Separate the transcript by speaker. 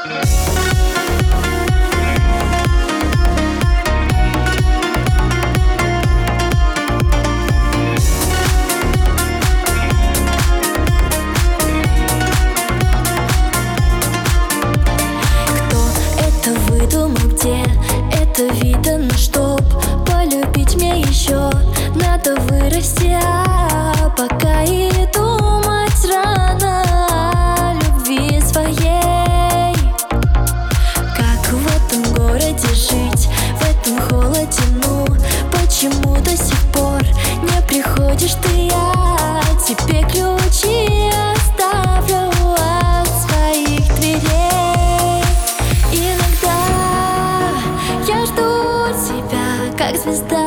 Speaker 1: Где это видано, чтоб полюбить мне еще надо вырасти, а пока и думать рано о любви своей. Как в этом городе жить, в этом холоде, ну почему до сих пор не приходишь ты? Я тебе ключи оставлю от своих дверей. Иногда я жду тебя, как звезда